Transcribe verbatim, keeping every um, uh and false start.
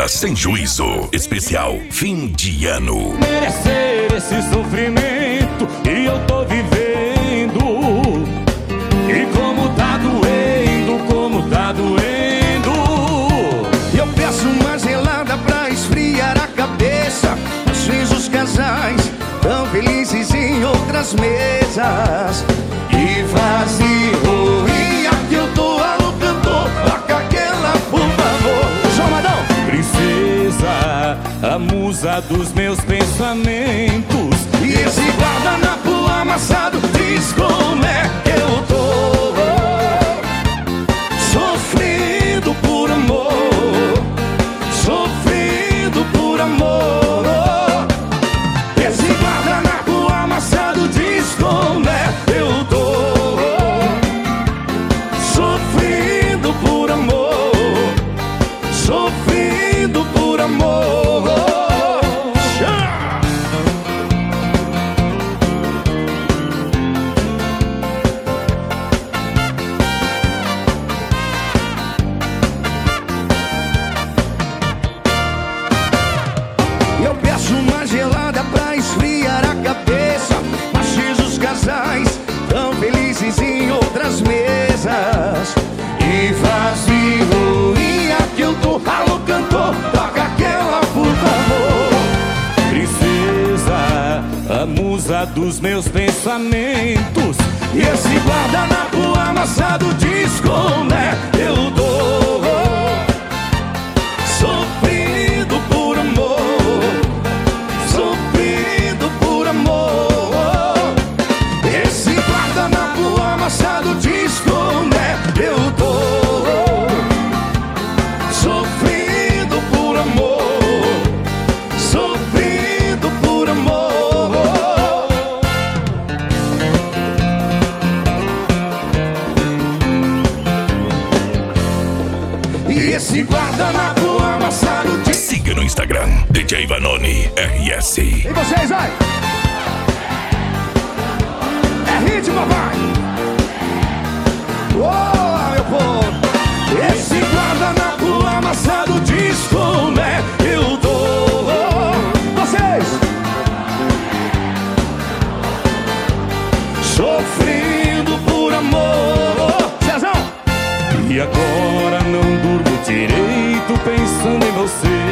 Artista Sem Juízo, especial fim de ano. Merecer esse sofrimento e eu tô vivendo. E como tá doendo, como tá doendo. Eu peço uma gelada pra esfriar a cabeça. Mas fiz os casais tão felizes em outras mesas. E vazio, e aqui eu tô alô cantor. Toca aquela, por favor. Jomadão! Princesa, a musa dos meus pensamentos. E esse guardanapo amassado diz como é que eu tô. Sofrendo por amor, sofrendo por amor. Esse guardanapo amassado diz como é que eu tô. Sofrendo por amor, sofrendo por amor. Eu peço uma gelada pra esfriar a cabeça. Mas os casais tão felizes em outras mesas. E vazio, e aqui eu tô. Alô cantor, toca aquela, por favor. Princesa, a musa dos meus pensamentos. E esse guardanapo amassado diz como é que eu tô. Sofrendo por amor, sofrendo por amor. Esse guardanapo amassado diz como é que eu tô. Sofrendo por amor, sofrendo por amor. E esse guardanapo amassado diz. Siga no Instagram, D J Vanoni R S. E vocês, vai! É ritmo, papai! Uou, meu povo! Esse guardanapo amassado diz como é que eu tô. Vocês! Sofrendo por amor. Cezão! E agora não durmo direito pensando em você.